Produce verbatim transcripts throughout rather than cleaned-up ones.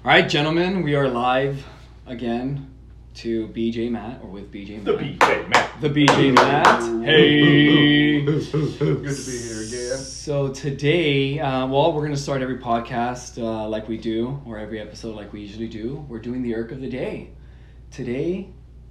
All right, gentlemen, we are live again to B J Matt, or with B J Matt. The B J Matt. The B J Matt. Hey. Good to be here again. So today, uh, well, we're going to start every podcast uh, like we do, or every episode like we usually do. We're doing the irk of the day. Today,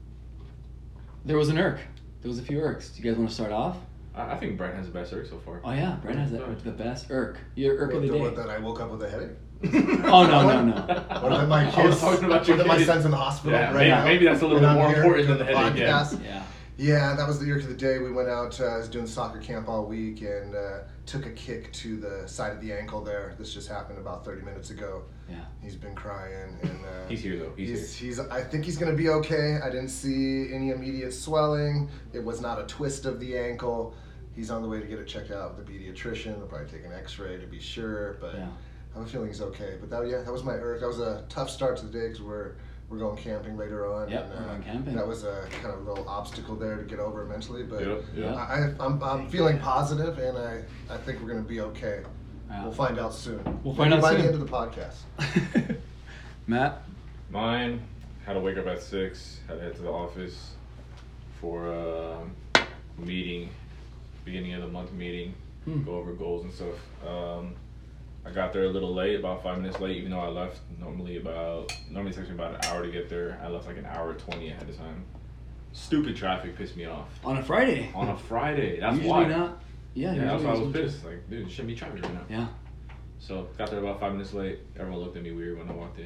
there was an irk. There was a few irks. Do you guys want to start off? I think Brent has the best irk so far. Oh yeah, Brent has the, the best irk. Your irk What, of the the, day. what, that I woke up with a headache? Oh no no no. Or that my I was kids, talking about or your that my kids. son's in the hospital Yeah, right maybe, now. maybe that's a little and bit I'm more here important doing than the the headache. Yeah. podcast. Yeah. Yeah, that was the irk of the day. We went out, uh, I was doing soccer camp all week and uh, took a kick to the side of the ankle there. This just happened about thirty minutes ago. Yeah. He's been crying. and uh, He's here though. He's, He's, here. he's, I think he's going to be okay. I didn't see any immediate swelling. It was not a twist of the ankle. He's on the way to get it checked out with the pediatrician. They'll probably take an x-ray to be sure, but Yeah. I have a feeling he's okay. But that, yeah, that was my irk. That was a tough start to the day because we're, we're going camping later on. Yep, and, we're uh, going camping. That was a kind of little obstacle there to get over mentally, but Yep, yep. I, I, I'm, I'm feeling positive, and I, I think we're going to be okay. Yeah. We'll find out soon. We'll find Maybe out by soon. the end of the podcast. Matt. Mine had to wake up at six. Had to head to the office for a meeting, beginning of the month meeting. Hmm. Go over goals and stuff. Um, I got there a little late, about five minutes late, even though I left normally about, normally it takes me about an hour to get there. I left like an hour twenty ahead of time. Stupid traffic pissed me off. On a Friday. On a Friday. That's usually why. not. Yeah, Yeah, that's usually why I it's was usually- pissed. Like, dude, it shouldn't be traffic right now. Yeah. So, got there about five minutes late. Everyone looked at me weird when I walked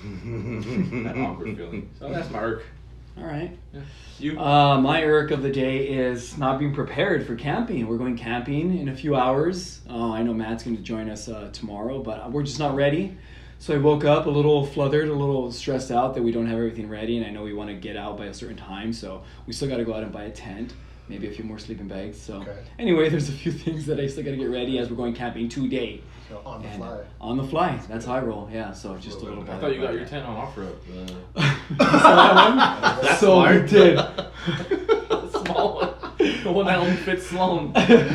in. That awkward feeling. So, that's my irk. All right. Yeah. You? Uh, my irk of the day is not being prepared for camping. We're going camping in a few hours. Uh, I know Matt's going to join us uh, tomorrow, but we're just not ready. So I woke up a little flustered, a little stressed out that we don't have everything ready, and I know we want to get out by a certain time, so we still got to go out and buy a tent, maybe a few more sleeping bags. So Okay. anyway, there's a few things that I still got to get ready as we're going camping today. So on the And fly. on the fly. That's how I roll. Yeah, so just a Little little bit. bit. I thought you got your tent on off-road. Uh, You saw that one? That's so smart. we did. the small one. The one that only fits Sloan.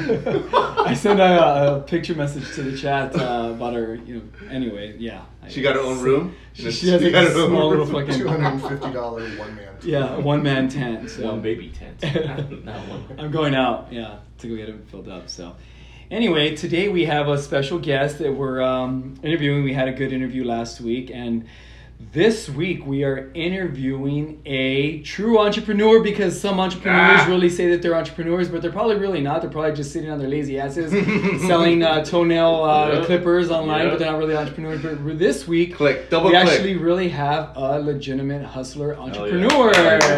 I sent a, a picture message to the chat uh, about her, you know, anyway, yeah. She got her own room? She, she has like got a her own small little room. fucking, two hundred fifty dollars one man. yeah, a one man tent. So One baby tent. Not one. I'm going out, yeah, to go get it filled up. So anyway, today we have a special guest that we're um, interviewing. We had a good interview last week, and this week we are interviewing a true entrepreneur, because some entrepreneurs Ah. really say that they're entrepreneurs, but they're probably really not. They're probably just sitting on their lazy asses selling uh, toenail uh, Yeah. clippers online, Yeah. but they're not really entrepreneurs. But for this week, Click, double we click. actually really have a legitimate hustler Hell entrepreneur.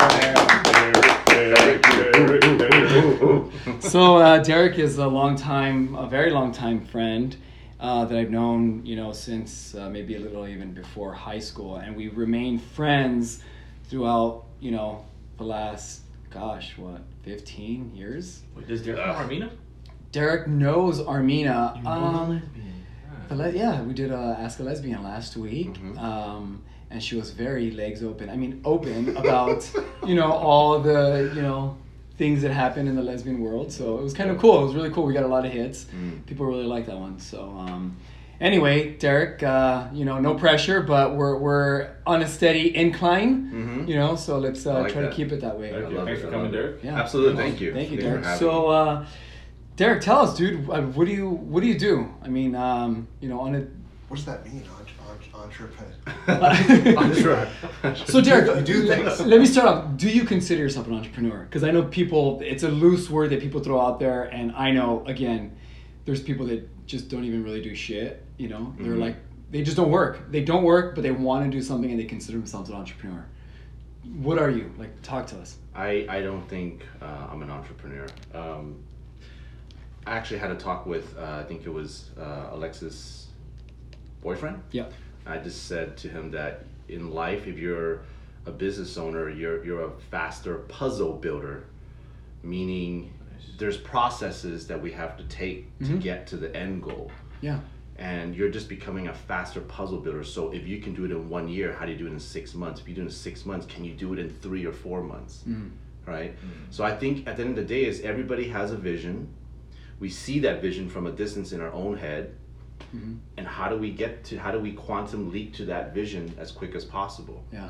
yeah. So uh, Derek is a long time, a very long time friend uh, that I've known, you know, since uh, maybe a little even before high school, and we remained friends throughout, you know, the last, gosh, what, fifteen years? Wait, does Derek know Armina? Derek knows Armina. You know Um, the lesbian. the le- yeah, we did uh, Ask a Lesbian last week, Mhm. um, and she was very legs open. I mean, open about, you know, all the, you know, things that happen in the lesbian world. So it was kind of cool. It was really cool. We got a lot of hits. Mm. People really liked that one. So um, anyway, Derek, uh, you know, no pressure, but we're we're on a steady incline. Mhm. You know, so let's uh, I like try that. to keep it that way. Thank you. love Thanks it, for I coming, love it. Derek. Yeah. Absolutely, thank you. Thank you, Thanks for Derek. having So, me. uh, Derek, tell us, dude. uh, What do you what do you do? I mean, um, you know, on a What does that mean, entre- entrepreneur? I'm sure. So Derek, You do things. let me start off. Do you consider yourself an entrepreneur? Because I know people, it's a loose word that people throw out there, and I know, again, there's people that just don't even really do shit, you know? They're Mhm. like, they just don't work. They don't work, but they want to do something, and they consider themselves an entrepreneur. What are you? Like, talk to us. I, I don't think uh, I'm an entrepreneur. Um, I actually had a talk with, uh, I think it was uh, Alexis' boyfriend. Yeah. I just said to him that in life, if you're a business owner, you're you're a faster puzzle builder, meaning there's processes that we have to take to Mhm. get to the end goal. Yeah. And you're just becoming a faster puzzle builder. So if you can do it in one year, how do you do it in six months? If you do it in six months, can you do it in three or four months? Mm. Right? So I think at the end of the day is everybody has a vision. We see that vision from a distance in our own head. Mm-hmm. And how do we get to, how do we quantum leap to that vision as quick as possible? Yeah.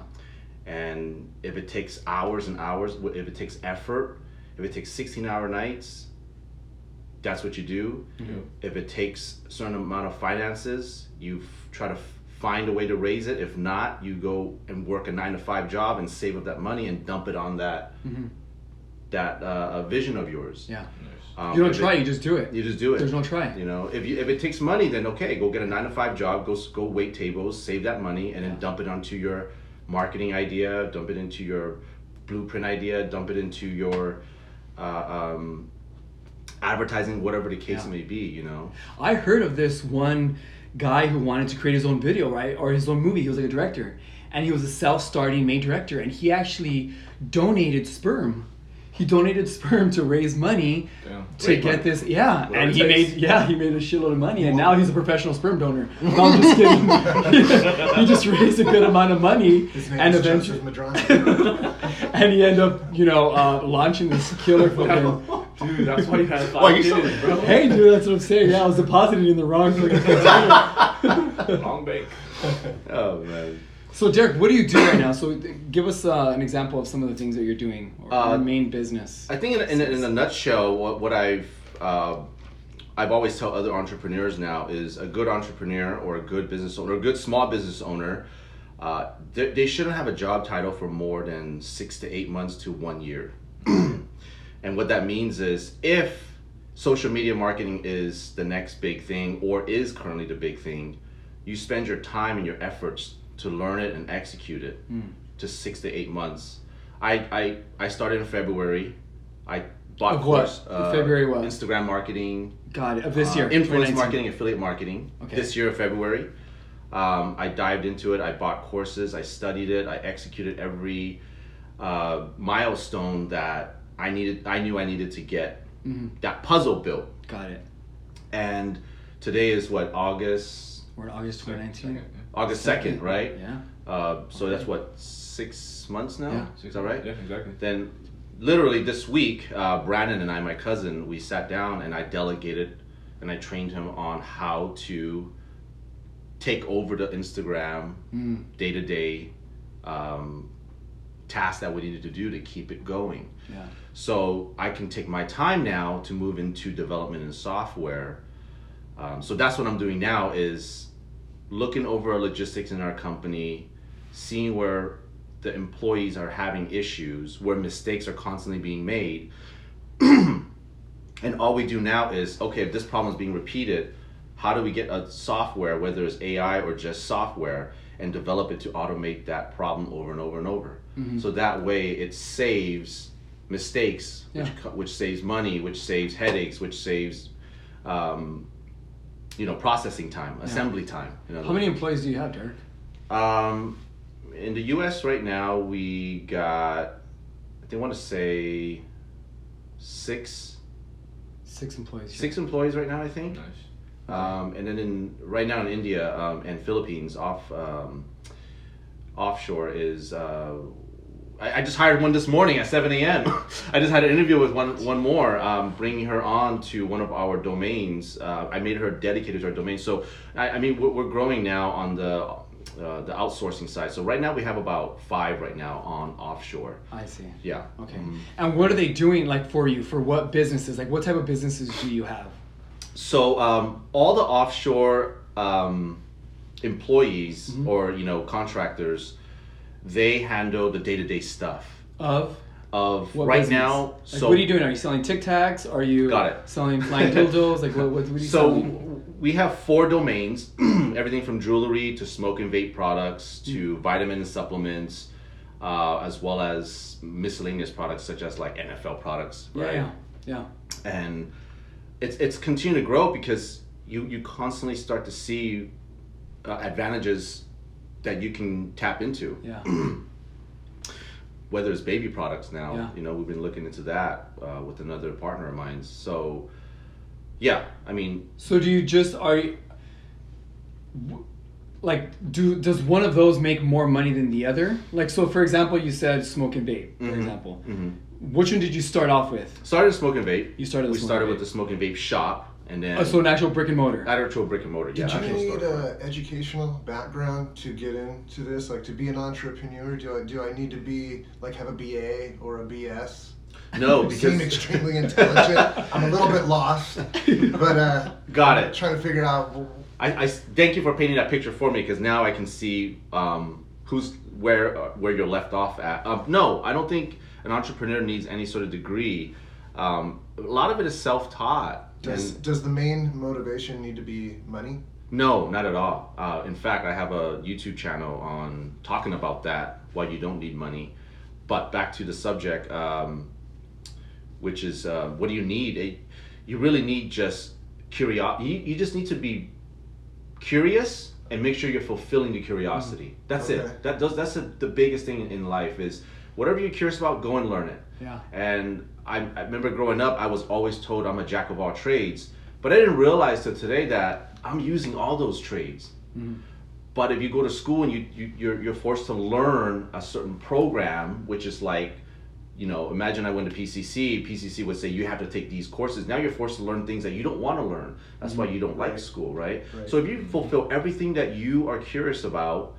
And if it takes hours and hours, if it takes effort, if it takes sixteen hour nights, that's what you do. Mm-hmm. If it takes a certain amount of finances, you f- try to f- find a way to raise it. If not, you go and work a nine to five job and save up that money and dump it on that Mm-hmm. that uh, vision of yours. Yeah. Um, You don't if try, it- you just do it. You just do it. There's no try. You know, if you if it takes money, then okay, go get a nine to five job, go s- go wait tables, save that money, and Yeah. then dump it onto your marketing idea, dump it into your blueprint idea, dump it into your uh, um, advertising, whatever the case Yeah. may be. You know. I heard of this one guy who wanted to create his own video, right? Or his own movie. He was like a director. And he was a self-starting main director. And he actually donated sperm. He donated sperm to raise money Damn. to Great get money. this. Yeah. Whatever and it he takes. made, yeah, he made a shitload of money. And now he's a professional sperm donor. No, I'm just kidding. He just raised a good amount of money. His name And is eventually, Joseph Madrano. and he ended up, you know, uh, launching this killer fucking. Dude, that's why you had five Why you so- kids, bro. Hey, dude, that's what I'm saying. Yeah, I was depositing in the wrong fucking container. Long bank. Oh man. So, Derek, what do you do right now? So, give us uh, an example of some of the things that you're doing, or Uh, your main business. I think in, in, in a nutshell, what, what I've uh, I've always tell other entrepreneurs now is a good entrepreneur or a good business owner, a good small business owner, uh, they, they shouldn't have a job title for more than six to eight months to one year. And what that means is if social media marketing is the next big thing or is currently the big thing, you spend your time and your efforts to learn it and execute it Mm. to six to eight months. I, I, I started in February. I bought Of what? course, uh, February what? Instagram marketing, Got it. Of this uh, year. influence twenty nineteen. marketing, affiliate marketing. Okay. This year, February, um, I dived into it. I bought courses. I studied it. I executed every uh, milestone that I needed. I knew I needed to get Mhm. that puzzle built. Got it. And today is what, August We're in August twenty nineteen. Second, August second, right? Yeah. Uh, so that's what, six months now. Yeah. Is that right? Yeah, exactly. Then literally this week, uh, Brandon and I, my cousin, we sat down and I delegated and I trained him on how to take over the Instagram Mm. day-to-day um, tasks that we needed to do to keep it going. Yeah. So I can take my time now to move into development and software. Um, so that's what I'm doing now is looking over our logistics in our company, seeing where the employees are having issues, where mistakes are constantly being made. And all we do now is, okay, if this problem is being repeated, how do we get a software, whether it's A I or just software, and develop it to automate that problem over and over and over. Mhm. So that way it saves mistakes, which, Yeah. co- which saves money, which saves headaches, which saves, um, you know, processing time, assembly time. in other How many words. employees do you have, Derek? Um, in the U S right now, we got, I think I want to say six, Six employees. here. six employees right now, I think. Nice. Um, and then in right now in India um, and Philippines, off um, offshore is. Uh, I, I just hired one this morning at seven a.m. I just had an interview with one one more, um, bringing her on to one of our domains. Uh, I made her dedicated to our domain. So I, I mean, we're, we're growing now on the uh, the outsourcing side. So right now we have about five right now on offshore. I see. Yeah. Okay. Mhm. And what are they doing like for you? For what businesses? Like what type of businesses do you have? So um, all the offshore um, employees Mhm. or you know contractors, they handle the day to day stuff Of of what right business? now. Like, so what are you doing? Are you selling Tic Tacs? Are you Got it. selling flying dildos? Like what? What, what are you So selling? we have four domains, everything from jewelry to smoke and vape products to vitamin and supplements, uh, as well as miscellaneous products such as like N F L products, right? Yeah, yeah, And it's it's continuing to grow because you you constantly start to see uh, advantages that you can tap into. yeah. Whether it's baby products now, Yeah. you know, we've been looking into that uh, with another partner of mine. So, yeah, I mean, So do you just are you, w- like do does one of those make more money than the other? Like so, for example, you said smoke and vape. For Mhm. example, mhm. which one did you start off with? started smoking vape. You started. We with smoke started and with the vape. smoking vape shop, and then Oh, so an actual brick and mortar. actual brick and mortar. Did yeah, you actual need storefront. an educational background to get into this? Like to be an entrepreneur, do I do I need to be like have a B A or a B S? No, You because seem extremely intelligent. I'm a little bit lost, but uh, got I'm it. trying to figure out. I, I thank you for painting that picture for me, because now I can see um, who's where uh, where you're left off at. Um, no, I don't think an entrepreneur needs any sort of degree. Um, a lot of it is self-taught. Does and- does the main motivation need to be money? No, not at all. Uh, in fact, I have a YouTube channel on talking about that, why you don't need money. But back to the subject, um, which is uh, what do you need? It, you really need just curiosity. You, you just need to be curious and make sure you're fulfilling the curiosity. That's Okay. it. That does. That's the, the biggest thing in life is whatever you're curious about, go and learn it. Yeah. And I, I remember growing up, I was always told I'm a jack of all trades, but I didn't realize till today that I'm using all those trades. Mhm. But if you go to school and you, you you're you're forced to learn a certain program, which is like, you know, imagine I went to P C C. P C C would say you have to take these courses. Now you're forced to learn things that you don't want to learn. That's why you don't like Right. school, right? Right. So if you fulfill everything that you are curious about,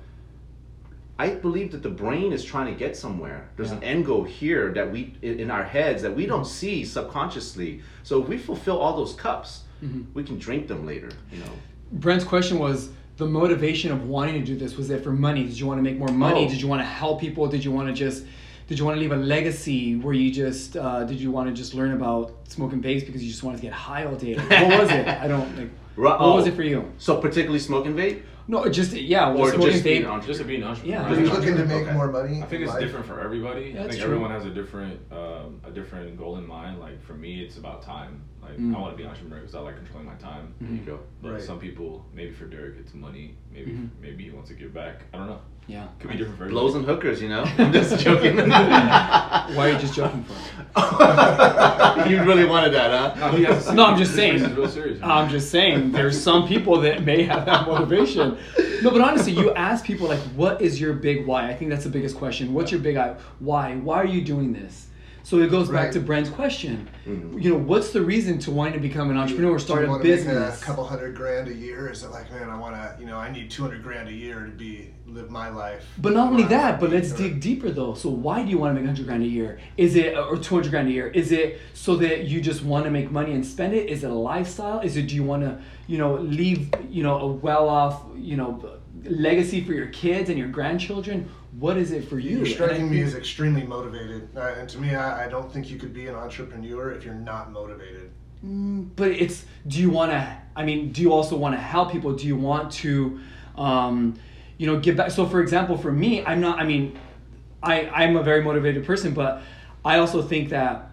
I believe that the brain is trying to get somewhere. There's an Yeah. end goal here that we in in our heads that we don't see subconsciously. So if we fulfill all those cups, Mhm. we can drink them later. You know. Brent's question was the motivation of wanting to do this. Was it for money? Did you want to make more money? Oh. Did you want to help people? Did you want to just did you want to leave a legacy where you just uh, did you want to just learn about smoking vapes because you just wanted to get high all day? Like, what was it? I don't like. Ru- What oh. was it for you? So particularly smoking vape. No, just yeah, Or just smoking just being vape. an Just to be an entrepreneur. Yeah. Are you looking to make Okay. more money? I think in it's life? different for everybody. Yeah, I that's think true. everyone has a different um, a different goal in mind. Like for me, it's about time. Like Mm. I want to be an entrepreneur because I like controlling my time. There you go. But Right. some people, maybe for Derek, it's money. Maybe Mhm. maybe he wants to give back. I don't know. Yeah. Could be different for Blows everybody. and hookers, you know. I'm just joking. Why are you just joking for? You really wanted that, huh? No, he has to No, I'm just this saying. is real serious. I'm just saying, there's some people that may have that motivation. No, but honestly, you ask people like, what is your big why? I think that's the biggest question. What's your big I- why? Why are you doing this? So it goes back Right. to Brent's question. Mhm. You know, what's the reason to wanting to become an entrepreneur or Do start you a wanna make business? a couple hundred grand a year? Is it like, man, I want to, you know, I need two hundred grand a year to be live my life. But not only Wow. that, but let's Or- dig deeper though. So why do you want to make one hundred grand a year? Is it or two hundred grand a year? Is it so that you just want to make money and spend it? Is it a lifestyle? Is it do you want to, you know, leave, you know, a well-off, you know, legacy for your kids and your grandchildren? What is it for you? You're And I striking me think- as extremely motivated, uh, and to me, I, I don't think you could be an entrepreneur if you're not motivated. Mm, but it's do you want to I mean do you also want to help people? Do you want to um, you know give back? So for example, for me, I'm not I mean I I'm a very motivated person, but I also think that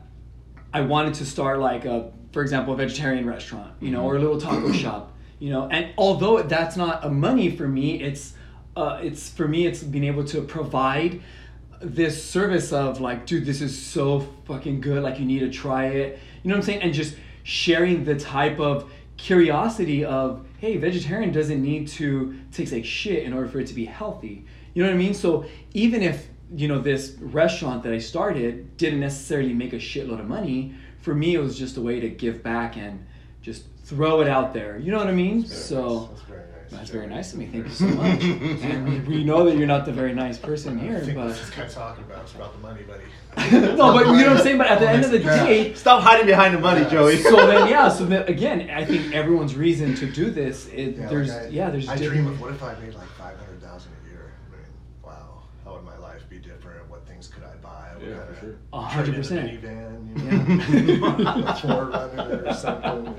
I wanted to start like a for example a vegetarian restaurant, you know, or a little taco shop, you know, and although that's not a money for me, it's uh, it's for me it's being able to provide this service of like, dude, this is so fucking good, like you need to try it, you know what I'm saying? And just sharing the type of curiosity of, hey, vegetarian doesn't need to taste like shit in order for it to be healthy, you know what I mean? So even if, you know, this restaurant that I started didn't necessarily make a shitload of money, for me it was just a way to give back and just throw it out there, you know what I mean? That's So that's very nice. that's very nice of me. Thank you so much. And we know that you're not the very nice person I here, think but what this guy's talking about is about the money, buddy. no, but you know what I'm saying. But at the end of the day, Stop hiding behind the money, Joey. so then yeah, so then again, I think everyone's reason to do this. It, Yeah, there's like I, yeah, there's I different- dream of what if I made like five hundred thousand a year. I mean, wow, how would my life be different? What things could I buy? What Yeah, kind for of sure. A hundred trade in a percent. minivan, you know, a Forerunner or something.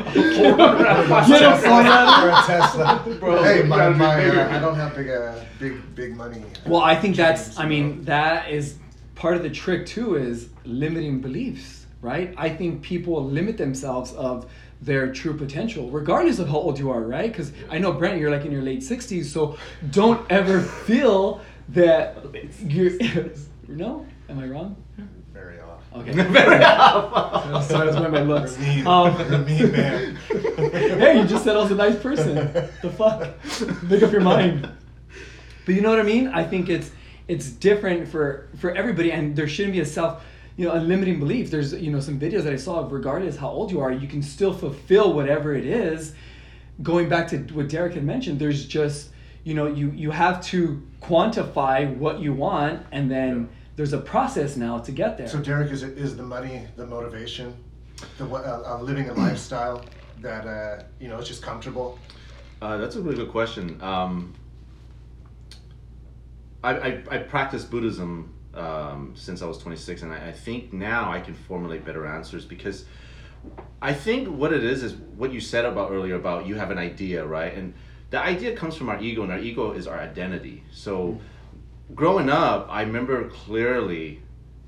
Get a Forerunner. Or a Tesla. Bro, hey, you my, gotta be my, bigger. uh, I don't have big, uh, big, big money. Well, I think that's. dreams, I you mean, know. that is part of the trick too. Is limiting beliefs, right? I think people limit themselves of their true potential, regardless of how old you are, right? Because I know Brent, you're like in your late sixties, so don't ever feel that you're. No, am I wrong? Very off. Okay. Very off. Sorry, that's why my looks. You're mean. Um, You're a mean man. Hey, you just said I was a nice person. The fuck? Make up your mind. But you know what I mean? I think it's it's different for for everybody, and there shouldn't be a self. you know, a limiting belief. There's, you know, some videos that I saw, regardless how old you are, you can still fulfill whatever it is. Going back to what Derek had mentioned, there's just, you know, you, you have to quantify what you want, and then yeah. there's a process now to get there. So Derek, is it is the money the motivation, the uh, uh, living a lifestyle that uh, you know, it's just comfortable? Uh, that's a really good question. Um, I, I I practiced Buddhism um, since I was twenty-six, and I, I think now I can formulate better answers, because I think what it is is what you said about earlier about you have an idea, right? And the idea comes from our ego, and our ego is our identity. So growing up, I remember clearly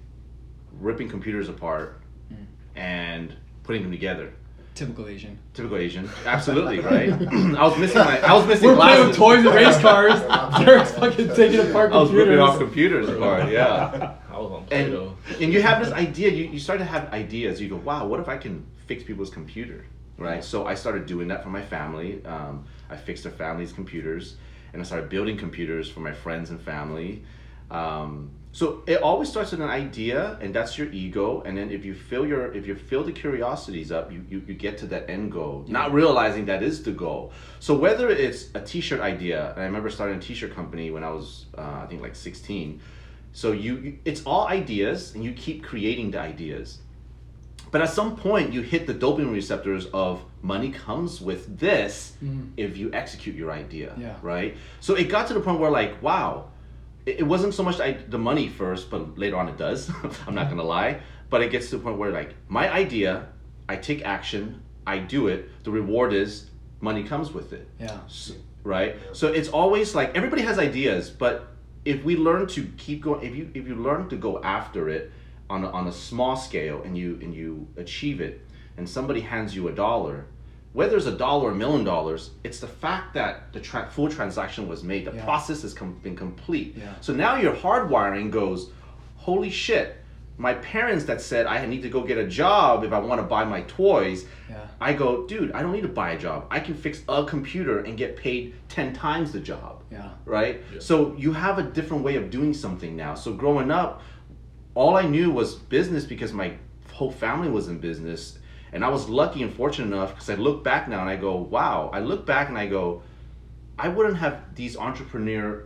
ripping computers apart mm. and putting them together. Typical Asian. Typical Asian, absolutely, right? I was missing my, I was missing We're glasses. playing with toys and race cars. Derek's fucking taking apart computers. I was ripping off computers apart, yeah. I was on and, Play-Doh. and you have this idea, you, you start to have ideas. You go, wow, what if I can fix people's computer, right? So I started doing that for my family. Um, I fixed their family's computers, and I started building computers for my friends and family. Um, so it always starts with an idea, and that's your ego. And then if you fill your, if you fill the curiosities up, you, you, you get to that end goal, yeah. not realizing that is the goal. So whether it's a t-shirt idea, and I remember starting a t-shirt company when I was, uh, I think like sixteen. So you, you, it's all ideas, and you keep creating the ideas. But at some point, you hit the dopamine receptors of money comes with this mm. if you execute your idea, yeah. right? So it got to the point where like, wow, it, it wasn't so much the, the money first, but later on it does. I'm not gonna lie. But it gets to the point where like, my idea, I take action, I do it, the reward is money comes with it. Yeah. So, right? So it's always like, everybody has ideas, but if we learn to keep going, if you if you learn to go after it on a, on a small scale, and you and you achieve it, and somebody hands you a dollar, whether it's a dollar or a million dollars, it's the fact that the tra- full transaction was made, the yeah. process has com- been complete. Yeah. So now your hardwiring goes, holy shit, my parents that said I need to go get a job if I want to buy my toys, yeah. I go, dude, I don't need to buy a job. I can fix a computer and get paid ten times the job. Yeah. Right? Yeah. So you have a different way of doing something now. So growing up, all I knew was business because my whole family was in business. And I was lucky and fortunate enough, because I look back now and I go, wow. I look back and I go, I wouldn't have these entrepreneur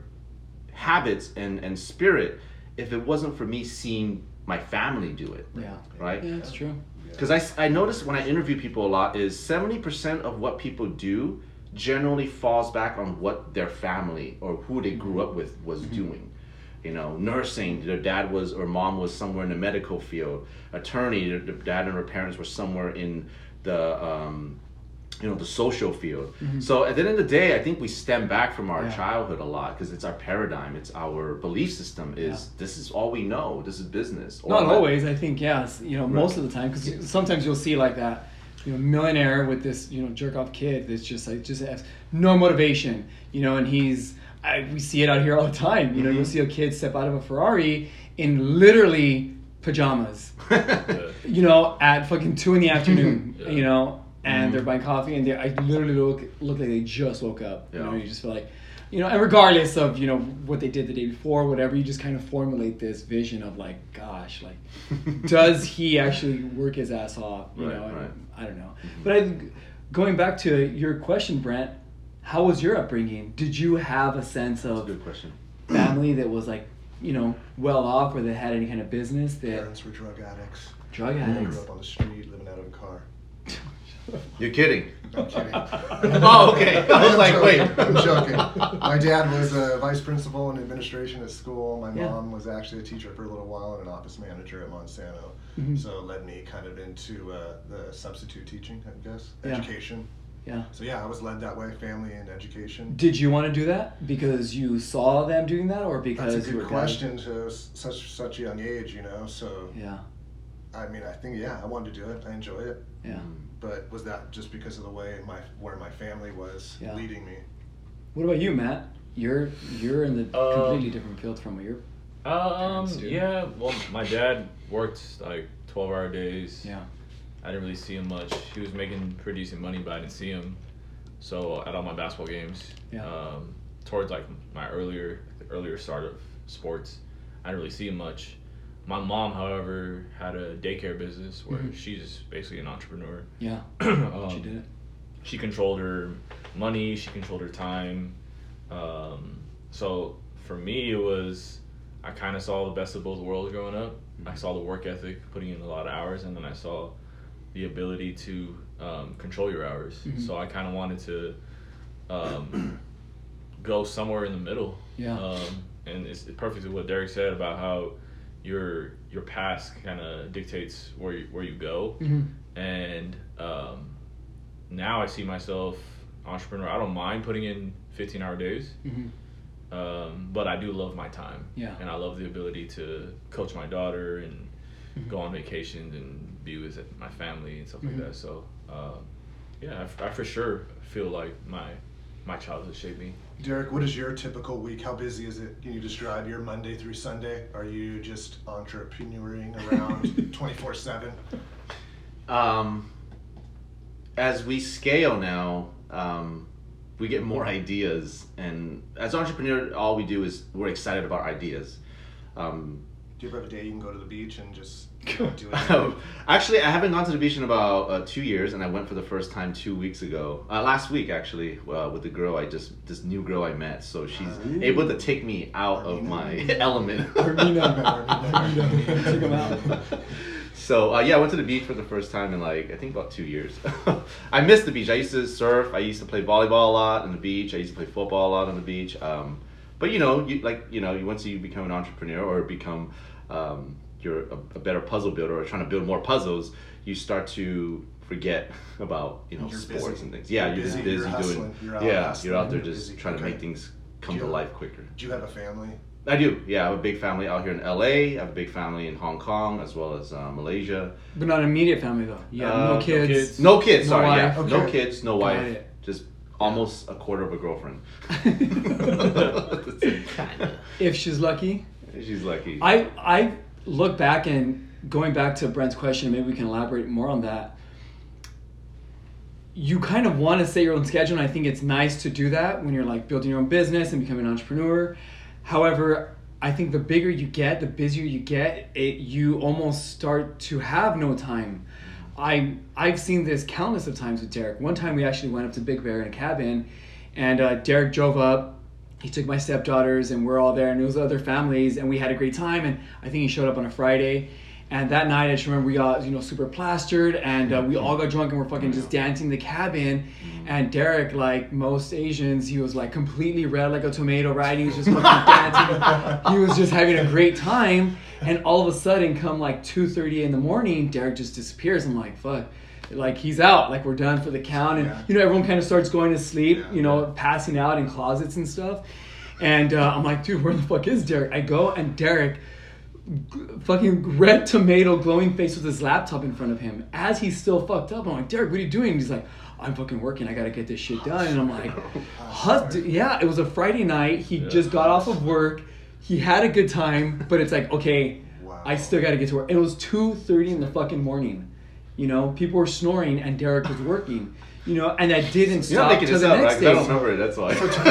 habits and, and spirit if it wasn't for me seeing my family do it. Yeah. Right? Yeah, that's true. Because I, I notice when I interview people a lot is seventy percent of what people do generally falls back on what their family or who they grew up with was mm-hmm. doing. You know, nursing, their dad was or mom was somewhere in the medical field. Attorney, their, their dad and their parents were somewhere in the, um, you know, the social field. Mm-hmm. So at the end of the day, I think we stem back from our yeah. childhood a lot because it's our paradigm. It's our belief system is yeah. this is all we know. This is business. Or Not always, I think, yes. You know, right. most of the time, because sometimes you'll see like that, you know, millionaire with this, you know, jerk off kid that's just like, just has no motivation, you know, and he's, I, we see it out here all the time. You know, mm-hmm. you'll see a kid step out of a Ferrari in literally pajamas, Yeah. you know, at fucking two in the afternoon, Yeah. you know, and Mm-hmm. they're buying coffee, and they I literally look look like they just woke up. Yeah. You know, you just feel like, you know, and regardless of, you know, what they did the day before, whatever, you just kind of formulate this vision of like, gosh, like, does he actually work his ass off? You Right, know, and right. I don't know. Mm-hmm. But I think going back to your question, Brent, how was your upbringing? Did you have a sense That's a of good question. family that was like, you know, well off, or that had any kind of business that Parents were drug addicts. drug I addicts? grew up on the street, living out of a car. You're kidding. I'm kidding. Oh, okay. I was like, I'm wait. joking. I'm joking. My dad was a vice principal in administration at school. My Yeah. mom was actually a teacher for a little while and an office manager at Monsanto. Mhm. So it led me kind of into uh, the substitute teaching, I guess, Yeah. education. Yeah. So yeah, I was led that way, family and education. Did you want to do that because you saw them doing that, or because That's a you good were question to s- such such a young age, you know. So Yeah. I mean, I think yeah, I wanted to do it. I enjoy it. Yeah. But was that just because of the way my where my family was Yeah. leading me? What about you, Matt? You're you're in the Um, completely different field from what you're. Um, Parents do. yeah, well, my dad worked like twelve hour days. Yeah. I didn't really see him much. He was making pretty decent money, but I didn't see him. So at all my basketball games, Yeah. um, towards like my earlier, the earlier start of sports, I didn't really see him much. my mom, however, had a daycare business where Mhm. she's basically an entrepreneur. Yeah, um, she did it. She controlled her money. She controlled her time. Um, so for me, it was I kind of saw the best of both worlds growing up. Mm-hmm. I saw the work ethic, putting in a lot of hours, and then I saw the ability to um, control your hours. Mhm. So I kind of wanted to um, go somewhere in the middle. Yeah. Um, and it's perfectly what Derek said about how your your past kind of dictates where you, where you go. Mm-hmm. And um, now I see myself entrepreneur. I don't mind putting in fifteen hour days. Mm-hmm. Um, but I do love my time. Yeah. And I love the ability to coach my daughter and Mhm. go on vacations and be with my family and stuff Mhm. like that. So, uh, yeah, I, I for sure feel like my my childhood shaped me. Derek, what is your typical week? How busy is it? Can you describe your Monday through Sunday? Are you just entrepreneuring around twenty-four seven? Um, as we scale now, um, we get more ideas, and as entrepreneur, all we do is we're excited about ideas. Um, Do you ever have a day you can go to the beach and just not do anything? actually, I haven't gone to the beach in about uh, two years, and I went for the first time two weeks ago. Uh, last week, actually, uh, with the girl I just this new girl I met. So she's Ooh. able to take me out of my element. Armina. Armina. Take him out. So uh, yeah, I went to the beach for the first time in like I think about two years. I missed the beach. I used to surf. I used to play volleyball a lot on the beach. I used to play football a lot on the beach. Um, but you know, you like you know, once you become an entrepreneur or become um, you're a, a better puzzle builder or trying to build more puzzles, you start to forget about you know You're sports busy. and things. Yeah, You're you're, busy, just busy you're doing. hustling, you're out yeah, hustling, you're out there you're just busy. trying to Okay. make things come Do to you- life quicker. Do you have a family? I do. Yeah, I have a big family out here in L A. I have a big family in Hong Kong as well as uh, Malaysia. But not an immediate family though. Yeah, Uh, no no kids. kids. No kids, No sorry, wife. yeah. No Okay. kids, no Got wife. it. Just almost a quarter of a girlfriend. If she's lucky. She's lucky. I I look back and going back to Brent's question, maybe we can elaborate more on that. You kind of want to set your own schedule, and I think it's nice to do that when you're like building your own business and becoming an entrepreneur. However, I think the bigger you get, the busier you get, it you almost start to have no time. I I've seen this countless of times with Derek. One time we actually went up to Big Bear in a cabin, and uh, Derek drove up. He took my stepdaughters, and we're all there, and it was other families, and we had a great time. And I think he showed up on a Friday, and that night I just remember we got you know super plastered, and uh, we all got drunk, and we're fucking just dancing in the cabin. And Derek, like most Asians, he was like completely red like a tomato, right? He was just fucking dancing. He was just having a great time, and all of a sudden, come like two thirty in the morning, Derek just disappears. I'm like, fuck. Like he's out, like we're done for the count, and Yeah. you know everyone kind of starts going to sleep, Yeah, you know, yeah. passing out in closets and stuff. And uh, I'm like, dude, where the fuck is Derek? I go and Derek, g- fucking red tomato, glowing face with his laptop in front of him as he's still fucked up. I'm like, Derek, what are you doing? And he's like, I'm fucking working. I gotta get this shit done. And I'm like, huh? Dude, yeah, it was a Friday night. He Yeah. just got off of work. He had a good time, but it's like, okay, Wow. I still gotta get to work. And it was two thirty in the fucking morning. You know, people were snoring and Derek was working. You know, and that didn't You're not stop making till this the up, right? next 'Cause day. I don't remember it, that's why.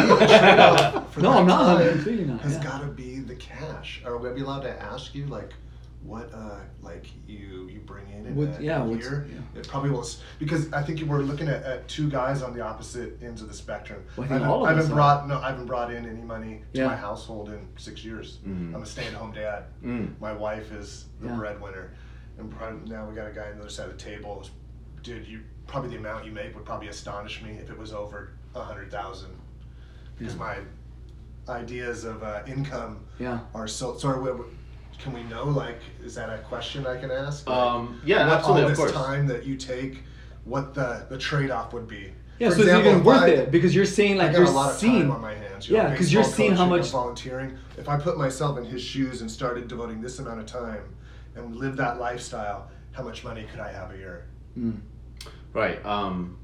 For No, that I'm not. time Completely not, Has yeah. got to be the cash. Are we allowed to ask you like what uh like you you bring in in What- a yeah, what's- year? yeah. It probably will s- because I think you were looking at, at two guys on the opposite ends of the spectrum. Well, I think haven't, all of I haven't us are. brought no, I haven't brought in any money to Yeah. my household in six years. Mhm. I'm a stay-at-home dad. Mm. My wife is the Yeah. breadwinner, and probably now we got a guy on the other side of the table. Dude, you probably the amount you make would probably astonish me if it was over a hundred thousand, because Yeah. my ideas of uh, income Yeah. are so. Sorry, what, what- can we know? Like, is that a question I can ask? Like, Um, yeah, what absolutely, all of this course. time that you take, what the the trade off would be. Yeah, For so example, it's even if worth I- it because you're saying I like got you're a lot of seeing. time on my hands. You know, Yeah, 'cause you're baseball seeing how coaching and much- volunteering. If I put myself in his shoes and started devoting this amount of time and live that lifestyle, how much money could I have a year? Mm. Right. Um,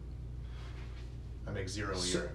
I make zero a year.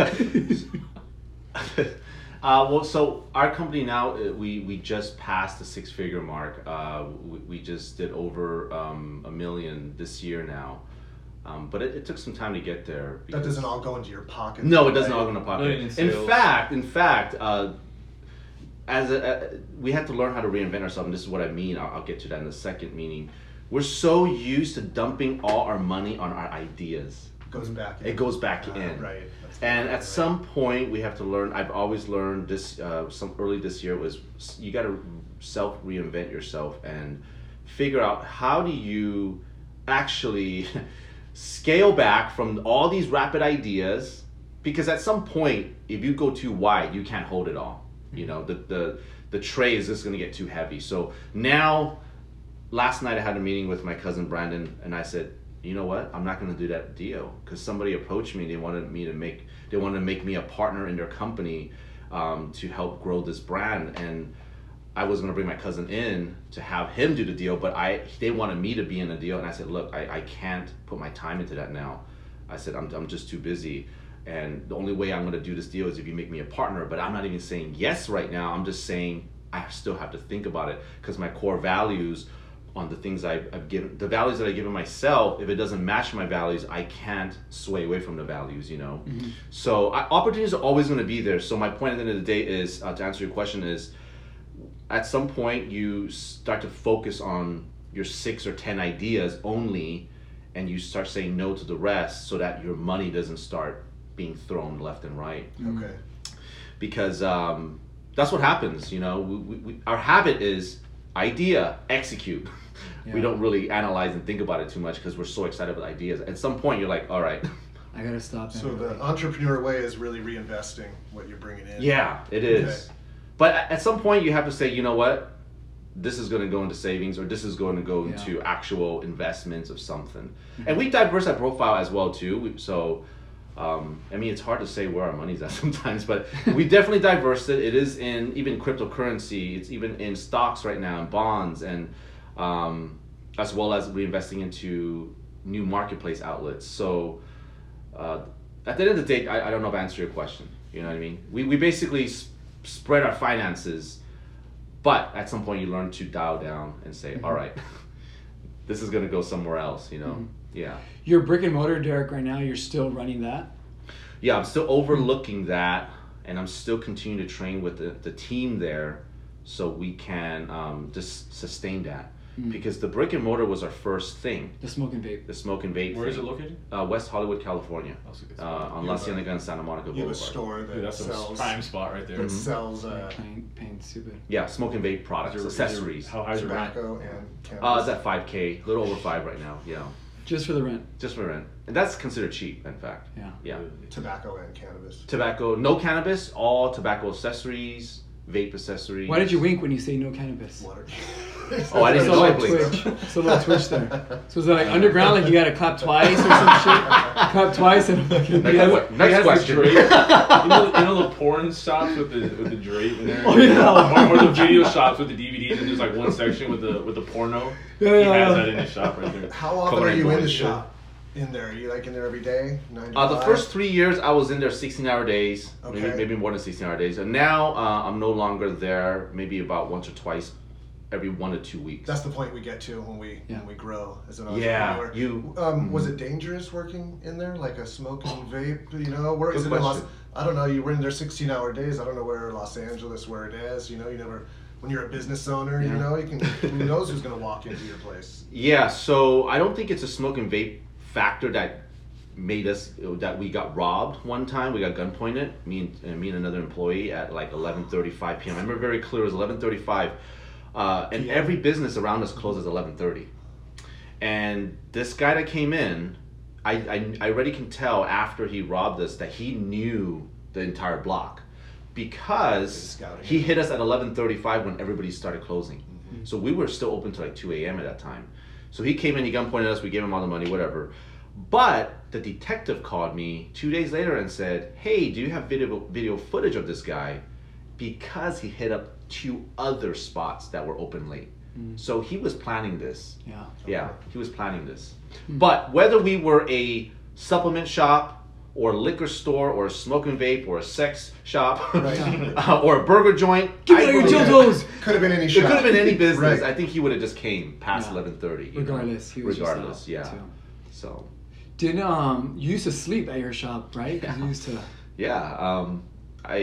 uh, well, so our company now, uh, we, we just passed the six figure mark. Uh, we, we just did over um, a million this year now. Um, but it, it took some time to get there. That because- doesn't all go into your pocket. No, it doesn't right? all go in a pocket. Million in In sales. fact, in fact, uh, as a, a we have to learn how to reinvent ourselves, and this is what I mean. I'll, I'll get to that in a second. Meaning, we're so used to dumping all our money on our ideas. Goes back in. It goes back Uh, in. Right. That's And right, at right. some point, we have to learn. I've always learned this. Uh, some early this year was you got to self reinvent yourself and figure out how do you actually scale back from all these rapid ideas, because at some point, if you go too wide, you can't hold it all. You know, the the the tray is just going to get too heavy. So now, last night I had a meeting with my cousin Brandon, and I said, you know what? I'm not going to do that deal, because somebody approached me. They wanted me to make they wanted to make me a partner in their company um, to help grow this brand, and I was going to bring my cousin in to have him do the deal, but I they wanted me to be in the deal, and I said, look, I, I can't put my time into that now. I said, I'm I'm just too busy, and the only way I'm going to do this deal is if you make me a partner. But I'm not even saying yes right now. I'm just saying I still have to think about it, because my core values on the things I've, I've given, the values that I've given myself, if it doesn't match my values, I can't sway away from the values, you know? Mm-hmm. So I, opportunities are always going to be there. So my point at the end of the day is, uh, to answer your question is, at some point you start to focus on your six or ten ideas only, and you start saying no to the rest, so that your money doesn't start being thrown left and right. Okay. Because um, that's what happens, you know? We, we, we, our habit is idea, execute. Yeah. We don't really analyze and think about it too much, because we're so excited about ideas. At some point, you're like, all right. I gotta stop. So the entrepreneur way is really reinvesting what you're bringing in. Yeah, it is. Okay. But at some point, you have to say, you know what? This is going to go into savings, or this is going to go Yeah. into actual investments of something. Mm-hmm. And we diverse our profile as well too. We, so, um, I mean, it's hard to say where our money's at sometimes, but we definitely diverse it. It is in even cryptocurrency. It's even in stocks right now, and bonds, and um, as well as reinvesting into new marketplace outlets. So, uh, at the end of the day, I, I don't know if I answered your question. You know what I mean? We we basically sp- spread our finances, but at some point you learn to dial down and say, mm-hmm. all right, this is going to go somewhere else. You know? Mm-hmm. Yeah. Your brick and mortar, Derek, right now, you're still running that? Yeah, I'm still overlooking that, and I'm still continuing to train with the, the team there, so we can um, just sustain that. Mm. Because the brick and mortar was our first thing. The smoke and vape. The smoke and vape. Where thing. is it located? Uh, West Hollywood, California. Oh, so uh, on La Cienega and Santa Monica You have a Boulevard. store that Dude, that's sells a prime spot right there. that Mm-hmm. sells uh, Paint, paint, stupid. Yeah, smoke and vape products, Is your- accessories. is your- How high is your rent? tobacco and cannabis. Uh, it's at five K, a little over five right now. Yeah, Just for the rent. just for rent, and that's considered cheap, in fact. Yeah. Yeah. Tobacco and cannabis. Tobacco, no cannabis, all tobacco accessories, vape accessories. Why did you wink when you say no cannabis? Water. Oh, I didn't It's a know I little blinked. twitch. It's a little twitch there. So is it like underground, like you gotta clap twice or some shit? Clap twice and fucking Next, yeah. que- next Has question. the drape. you, know, you know the porn shops with the with the drape in there. Oh, yeah. Or, or the video shops with the D V Ds, and there's like one section with the with the porno. Yeah, he yeah, has yeah. that in his shop right there. How often Color are you in the boys, shop? In there? Are you like in there every day? Nine to Uh, the five? first three years I was in there sixteen hour days, maybe Okay. maybe more than sixteen hour days, and now uh, I'm no longer there. Maybe about once or twice, every one to two weeks. That's the point we get to when we Yeah. when we grow as an Yeah, entrepreneur. you- Um, Was mhm. it dangerous working in there, like a smoke and vape? You know, where is Good it in Los? question. I don't know. You were in there sixteen hour days. I don't know where Los Angeles, where it is. You know, you never. When you're a business owner, you Yeah. know, you can. Who knows who's gonna walk into your place? Yeah, so I don't think it's a smoke and vape factor that made us that we got robbed one time. We got gun pointed. Me and uh, me and another employee at like eleven thirty-five p.m. I remember very clear. It was eleven thirty-five, uh, and Yeah. every business around us closes at eleven thirty. And this guy that came in, I, I I already can tell after he robbed us that he knew the entire block, because Scouting. he hit us at eleven thirty-five when everybody started closing. Mm-hmm. So we were still open till like two a.m. at that time. So he came in, he gun pointed us, we gave him all the money, whatever. But the detective called me two days later and said, hey, do you have video video footage of this guy? Because he hit up two other spots that were open late. Mm. So he was planning this. Yeah. Yeah, he was planning this. But whether we were a supplement shop or a liquor store or a smoke and vape or a sex shop Right. uh, or a burger joint, Give me I all your believe- dildos! Could have been any it shop. could have been any business. Right. I think he would have just came past Yeah. eleven thirty. Regardless, he was just regardless, out, yeah. too. So Didn't um you used to sleep at your shop, right? 'Cause you used to. yeah, um, I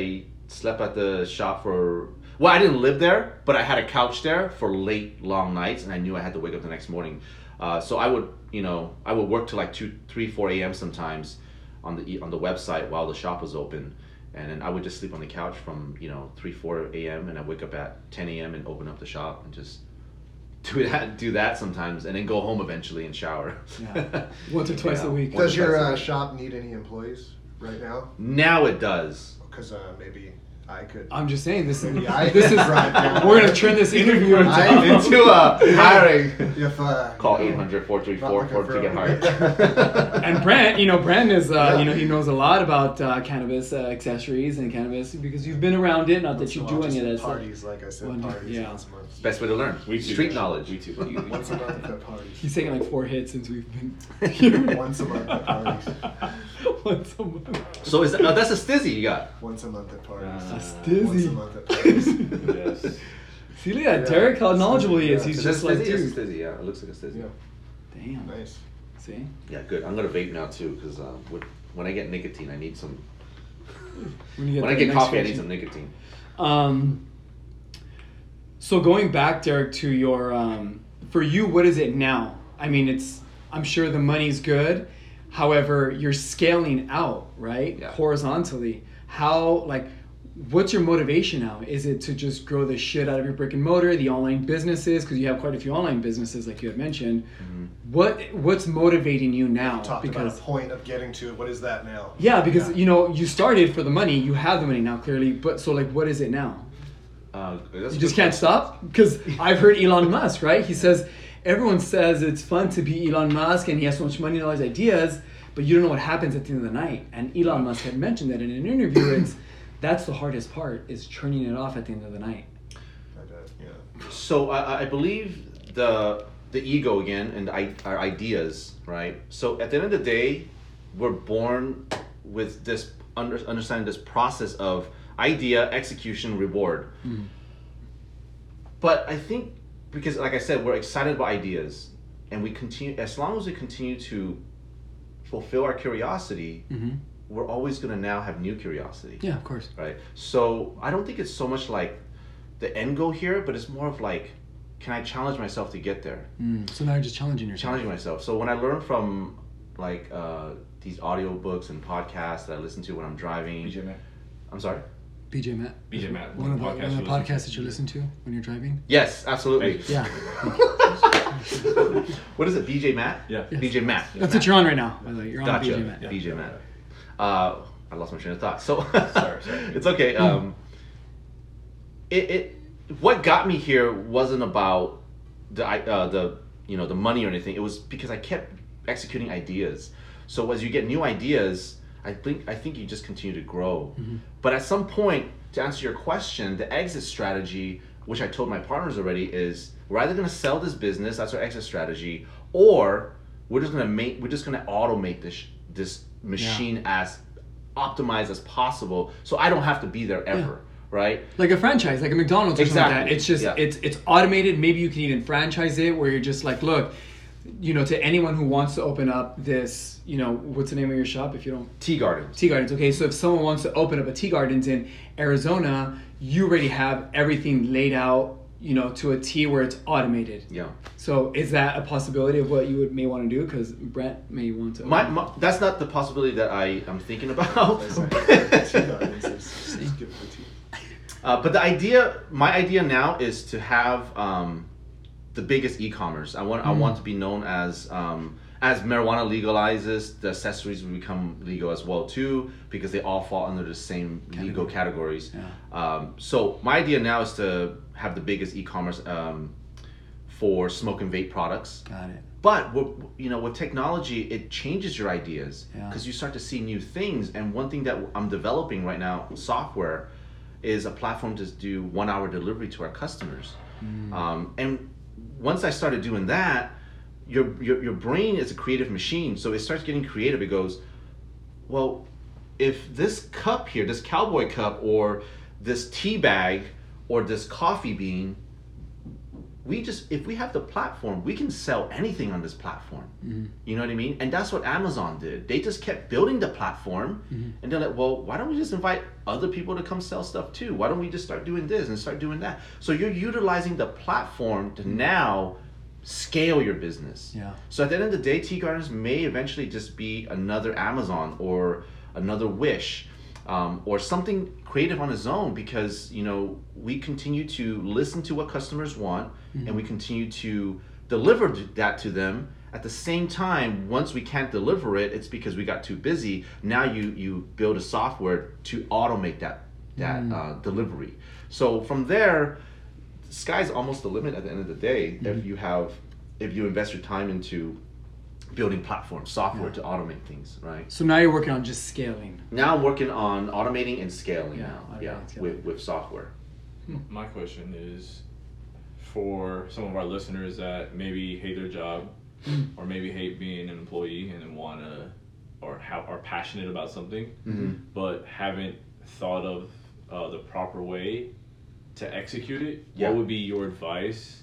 slept at the shop for. Well, I didn't live there, but I had a couch there for late, long nights, and I knew I had to wake up the next morning. Uh, so I would, you know, I would work till like two, three, four a.m. sometimes on the on the website while the shop was open, and then I would just sleep on the couch from you know three, four a.m. and I wake up at ten a.m. and open up the shop and just do that, do that sometimes, and then go home eventually and shower. Yeah. Once or twice Yeah. a week. Once Does or your twice a uh, week. shop need any employees right now? Now it does. Because uh, maybe I could. I'm just saying this is Maybe I this is drive down. we're gonna turn this interview into I- Into uh, hiring. If uh, Call you eight know, hundred, four three not four, looking four for to get a- hired. And Brent, you know, Brent is, uh, Yeah. you know, he knows a lot about uh, cannabis uh, accessories and cannabis because you've been around it. Not that you So do I'll any of just that stuff. parties, like I said, One- parties yeah. once a month. Best way to learn. We too, Street man. knowledge. We too. Once a month at parties. He's taken like four hits since we've been Once a month at parties. Once a month. So is that, no, that's a stizzy you got. Once a month at parties. Uh, A Once a stizzy. month at parties. Yes. See, look at Yeah. Derek, how knowledgeable he is. Yeah. He's Is just that like, stizzy? It's a dude. stizzy, yeah. It looks like a stizzy. Yeah, Damn. nice. See? Yeah, good. I'm gonna vape now too, because uh, with, when I get nicotine, I need some. When, you get When I that get next coffee, I need version. some nicotine. Um, so going back, Derek, to your, um, for you, what is it now? I mean, it's, I'm sure the money's good. However, you're scaling out, right? Yeah. Horizontally. How, like, what's your motivation now? Is it to just grow the shit out of your brick and mortar, the online businesses? Because you have quite a few online businesses, like you had mentioned. Mm-hmm. What What's motivating you now? Talked because about a point of getting to it. What is that now? yeah, because Yeah. you know you started for the money, you have the money now clearly. But so like, what is it now? Uh, that's You a just good can't question. stop? Because I've heard Elon Musk, right? He says, everyone says it's fun to be Elon Musk and he has so much money and all his ideas, but you don't know what happens at the end of the night. And Elon Musk had mentioned that in an interview. It's, that's the hardest part, is churning it off at the end of the night. I bet, yeah. So I, I believe the the ego again and I, our ideas, right? So at the end of the day, we're born with this under, understanding this process of idea, execution, reward. Mm-hmm. But I think because, like I said, we're excited about ideas, and we continue as long as we continue to fulfill our curiosity, Mm-hmm. we're always going to now have new curiosity. Yeah, of course. Right. So I don't think it's so much like the end goal here, but it's more of like, can I challenge myself to get there? Mm. So now you're just challenging yourself. Challenging myself. So when I learn from like uh, these audiobooks and podcasts that I listen to when I'm driving, B J Matt. I'm sorry. B J Matt. B J Matt. One of the, one of the you podcasts listen that you listen to when you're driving. Yes, absolutely. Thank you. Yeah. What is it? B J Matt. Yeah. Yes. B J Matt. That's what you're on right now, by the way. You're on Gotcha. B J Matt. Yeah. B J Matt. Uh, I lost my train of thought. So Sorry, sorry. it's okay. Um, it, it what got me here wasn't about the I- uh, the you know the money or anything. It was because I kept executing ideas. So as you get new ideas, I think I think you just continue to grow. Mm-hmm. But at some point, to answer your question, the exit strategy, which I told my partners already, is we're either going to sell this business, that's our exit strategy, or we're just going to make we're just going to automate this this machine as optimized as possible, so I don't have to be there ever, right? Like a franchise, like a McDonald's or something like that. Exactly. It's just Yeah. it's it's automated. Maybe you can even franchise it where you're just like, look, you know, to anyone who wants to open up this, you know, what's the name of your shop if you don't Tea gardens. Tea Gardens. Okay, so if someone wants to open up a Tea Gardens in Arizona, you already have everything laid out, you know, to a T where it's automated. Yeah. So is that a possibility of what you would may want to do? Because Brent may want to. My, my that's not the possibility that I am thinking about. Uh, but the idea, my idea now is to have um, the biggest e-commerce. I want, I want to be known as, um, as marijuana legalizes, the accessories will become legal as well too, because they all fall under the same legal categories. Yeah. Um, so my idea now is to have the biggest e-commerce um, for smoke and vape products. Got it. But with, you know, with technology, it changes your ideas Yeah. because you start to see new things. And one thing that I'm developing right now, software, is a platform to do one-hour delivery to our customers. Mm. Um, and once I started doing that, your, your your brain is a creative machine, so it starts getting creative. It goes, well, if this cup here, this cowboy cup, or this tea bag, or this coffee bean we just, if we have the platform, we can sell anything on this platform. Mm-hmm. You know what I mean? And that's what Amazon did. They just kept building the platform, mm-hmm. and they're like, well, why don't we just invite other people to come sell stuff too? Why don't we just start doing this and start doing that? So you're utilizing the platform to now scale your business. Yeah. So at the end of the day, Tea Gardens may eventually just be another Amazon or another Wish, um, or something creative on its own, because, you know, we continue to listen to what customers want, mm-hmm. and we continue to deliver that to them. At the same time, once we can't deliver it, it's because we got too busy. Now you you build a software to automate that that mm. uh, delivery. So from there, the sky's almost the limit at the end of the day. Mm-hmm. If you have, if you invest your time into building platforms, software, yeah. to automate things, right? So now you're working on just scaling. Now I'm working on automating and scaling yeah, now, yeah, scaling. with with software. My question is, for some of our listeners that maybe hate their job, or maybe hate being an employee and want to, or have, are passionate about something, mm-hmm. but haven't thought of uh, the proper way to execute it, yeah. what would be your advice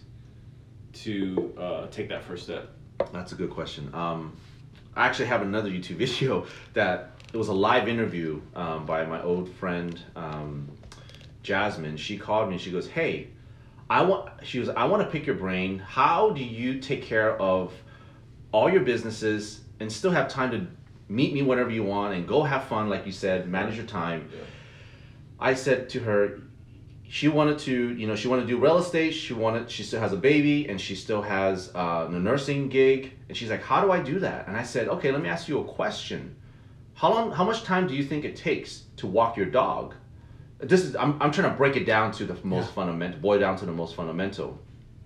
to uh, take that first step? That's a good question. Um, I actually have another YouTube video that it was a live interview um, by my old friend um, Jasmine. She called me and she goes, "Hey, I want." She was, "I want to pick your brain. How do you take care of all your businesses and still have time to meet me whenever you want and go have fun, like you said, manage your time?" Yeah. I said to her, she wanted to, you know, she wanted to do real estate. She wanted, she still has a baby and she still has uh, a nursing gig. And she's like, "How do I do that?" And I said, "Okay, let me ask you a question. How long, how much time do you think it takes to walk your dog?" This is, I'm, I'm trying to break it down to the most yeah. fundamental, boil down to the most fundamental.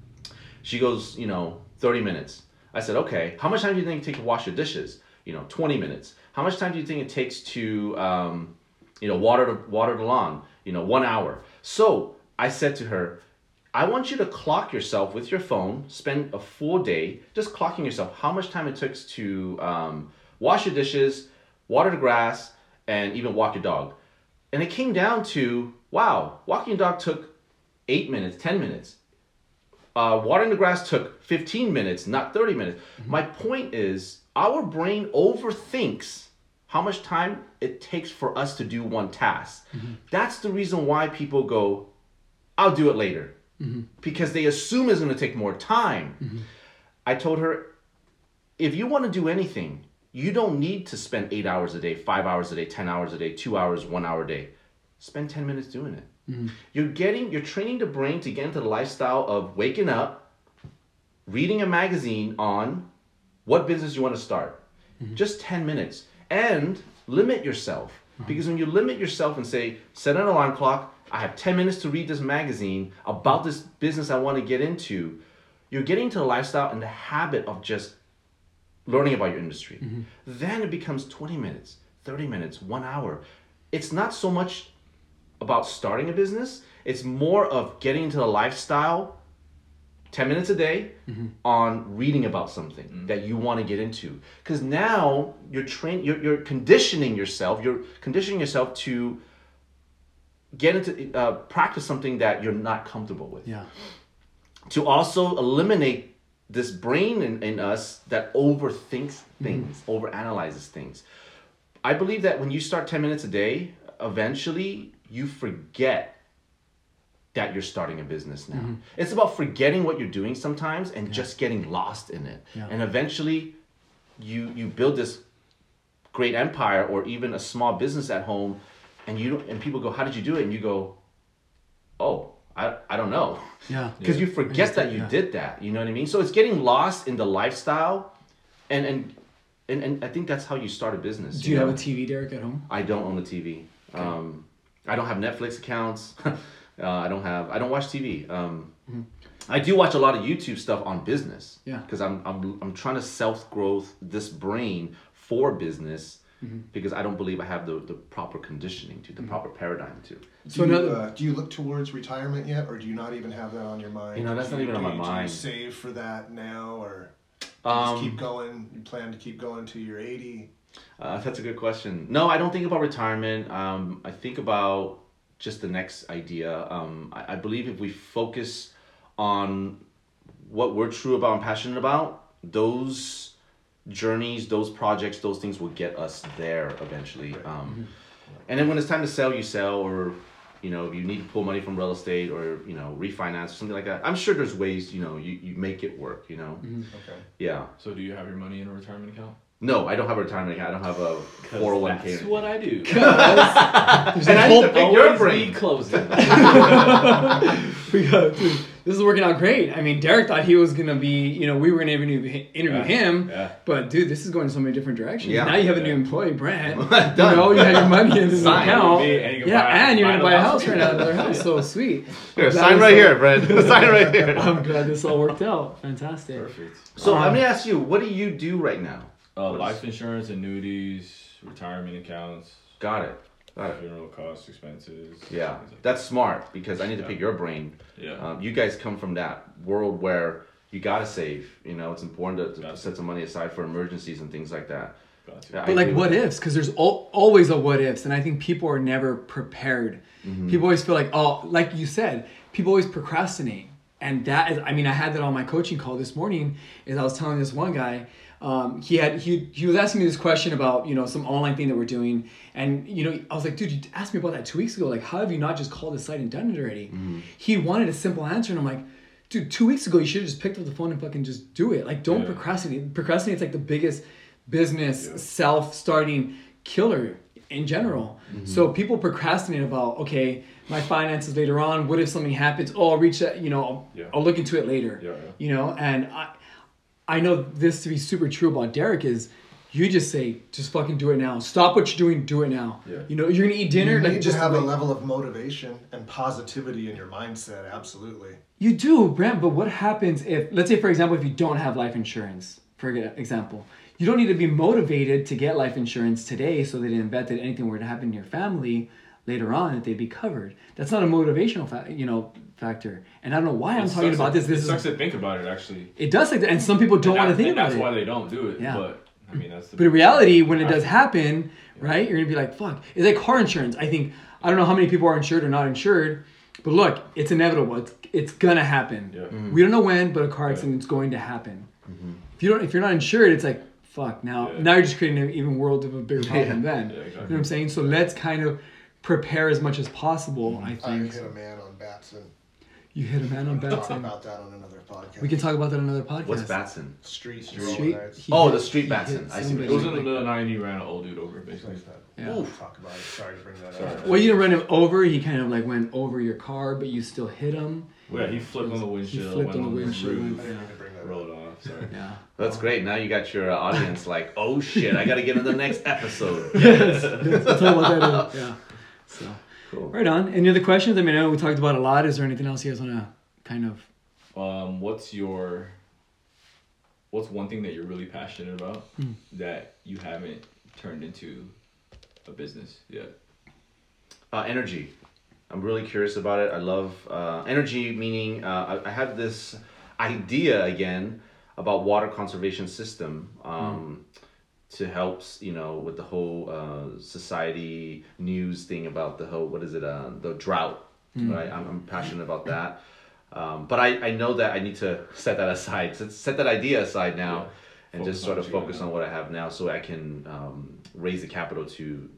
She goes, you know, thirty minutes. I said, "Okay, how much time do you think it takes to wash your dishes?" You know, twenty minutes. "How much time do you think it takes to, um, you know, water the, water the lawn?" You know, one hour. So I said to her, "I want you to clock yourself with your phone, spend a full day just clocking yourself how much time it takes to um, wash your dishes, water the grass, and even walk your dog." And it came down to, wow, walking your dog took eight minutes, ten minutes. Uh, watering the grass took fifteen minutes, not thirty minutes. Mm-hmm. My point is, our brain overthinks how much time it takes for us to do one task. Mm-hmm. That's the reason why people go, "I'll do it later." Mm-hmm. Because they assume it's going to take more time. Mm-hmm. I told her, if you want to do anything, you don't need to spend eight hours a day, five hours a day, ten hours a day, two hours, one hour a day. Spend ten minutes doing it. Mm-hmm. You're getting, you're training the brain to get into the lifestyle of waking up, reading a magazine on what business you want to start. Mm-hmm. Just ten minutes. And limit yourself. Mm-hmm. Because when you limit yourself and say, set an alarm clock, I have ten minutes to read this magazine about this business I want to get into, you're getting to the lifestyle and the habit of just learning about your industry. Mm-hmm. Then it becomes twenty minutes, thirty minutes, one hour. It's not so much about starting a business. It's more of getting into the lifestyle, ten minutes a day, mm-hmm. on reading about something mm-hmm. that you want to get into. Because now you're train, you're, you're conditioning yourself, you're conditioning yourself to get into, uh, practice something that you're not comfortable with. Yeah. To also eliminate this brain in, in us that overthinks things, mm-hmm. overanalyzes things. I believe that when you start ten minutes a day, eventually you forget that you're starting a business now. Mm-hmm. It's about forgetting what you're doing sometimes and yeah. just getting lost in it. Yeah. And eventually you you build this great empire or even a small business at home, and you and people go, "How did you do it?" And you go, "Oh, I, I don't know." Yeah. Because you forget that you yeah. did that. You know what I mean? So it's getting lost in the lifestyle, and and and, and I think that's how you start a business. Do you, you know? have a T V, Derek, at home? I don't own a T V. Okay. Um, I don't have Netflix accounts. uh, I don't have. I don't watch T V. Um, mm-hmm. I do watch a lot of YouTube stuff on business. Yeah. Because I'm I'm I'm trying to self growth this brain for business. Mm-hmm. Because I don't believe I have the, the proper conditioning to, the mm-hmm. proper paradigm to. So do you, uh, do you look towards retirement yet, or do you not even have that on your mind? You know, that's do not you, even on my you, mind. Do you save for that now, or do you um, just keep going? You plan to keep going till you're eighty? Uh, that's a good question. No, I don't think about retirement. Um, I think about just the next idea. Um, I, I believe if we focus on what we're true about and passionate about, those journeys, those projects, those things will get us there eventually. Right. Um, Mm-hmm. and then when it's time to sell, you sell, or you know, if you need to pull money from real estate or you know refinance or something like that. I'm sure there's ways, you know, you, you make it work. You know, Mm-hmm. Okay. yeah. So do you have your money in a retirement account? No, I don't have a retirement account. I don't have a four oh one k. That's what I do. And I need to pick your Always brain. be closing. We got, dude, this is working out great. I mean, Derek thought he was gonna be, you know, we were gonna interview interview Yeah, him, yeah. but dude, this is going so many different directions. Yeah. Now you have a Yeah. new employee, Brent. you Done. know, you have your money in his Signed. account. Me, and you can Yeah, buy- and you're buy gonna the buy a house. house right now, another house. So sweet. Here, I'm glad sign this right all- here, Brent. Sign right here. I'm glad this all worked out. Fantastic. Perfect. So Um, let me ask you, what do you do right now? Uh, life insurance, annuities, retirement accounts, Got it. Got it. funeral costs, expenses. Yeah, things like that's smart because I need to Yeah. pick your brain. that. Yeah. Um, you guys come from that world where you gotta save. You know, it's important to, to Got to. set some money aside for emergencies and things like that. Got to. Yeah, I But like agree with what that. ifs, because there's al- always a what ifs, and I think people are never prepared. Mm-hmm. People always feel like, oh, like you said, people always procrastinate, and that is, I mean, I had that on my coaching call this morning. Is I was telling this one guy, um, he had he he was asking me this question about you know some online thing that we're doing, and you know I was like, dude, you asked me about that two weeks ago. Like, how have you not just called the site and done it already? Mm-hmm. He wanted a simple answer, and I'm like. Dude, two weeks ago you should have just picked up the phone and fucking just do it. Like, don't Yeah. procrastinate. Procrastinate's like the biggest business Yeah. self-starting killer in general. So people procrastinate about, okay, my finances later on. What if something happens? Oh, I'll reach that. You know, I'll, Yeah. I'll look into it later. Yeah, yeah. You know, and I, I know this to be super true about Derek is. You just say, just fucking do it now. Stop what you're doing, do it now. Yeah. You know, you're gonna eat dinner, You like need just to have a wait. level of motivation and positivity in your mindset. Absolutely. You do, Brent, but what happens if, let's say, for example, if you don't have life insurance, for example, you don't need to be motivated to get life insurance today so that in the event that anything were to happen to your family later on, that they'd be covered. That's not a motivational, fa- you know, factor. And I don't know why I'm It talking sucks about to- this. This it is sucks to think about it, actually. it does like that, and some people don't And want to that- think and about that's it. why they don't do it. Yeah. But I mean, that's the. But in reality, when it does happen, right, you're gonna be like, "Fuck!" It's like car insurance. I think I don't know how many people are insured or not insured, but look, it's inevitable. It's it's gonna happen. Yeah. We don't know when, but a car accident is going to happen. If you don't, if you're not insured, it's like, fuck. Now, Yeah. now you're just creating an even world of a bigger problem. Then, Yeah, exactly. you know what I'm saying? So let's kind of prepare as much as possible. I I think hit a man on Batson. you hit a man on We'll talk Batson. about that on another podcast. We can talk about that on another podcast. What's Batson? Street, Street. Street. he Oh, hit- the street he Batson. hit I see what somebody. It was in the Like- middle of the night and he ran an old dude over, basically. Like that. Yeah. We'll talk about it. Sorry to bring that Sorry. up. Well, you didn't run him over. He kind of like went over your car, but you still hit him. Well, yeah, he flipped on the windshield, flipped went on the on the windshield, roof, I didn't mean to bring that up. rolled off. Sorry. Yeah. That's great. Now you got your uh, audience like, oh shit, I gotta get in the next episode. Yes. Let's talk about that. uh, Yeah. So, Cool. right on. Any other questions? I mean, I know we talked about a lot. Is there anything else you guys want to kind of? Um, what's your what's one thing that you're really passionate about Hmm. that you haven't turned into a business yet? Uh, energy. I'm really curious about it. I love uh, energy, meaning uh, I, I have this idea again about water conservation system um, to help, you know, with the whole uh, society news thing about the whole, what is it, uh, the drought, right? I'm, I'm passionate about that. Um, but I, I know that I need to set that aside, set, set that idea aside now Yeah. and Focus just sort on of what you got focus now. on what I have now so I can um, raise the capital to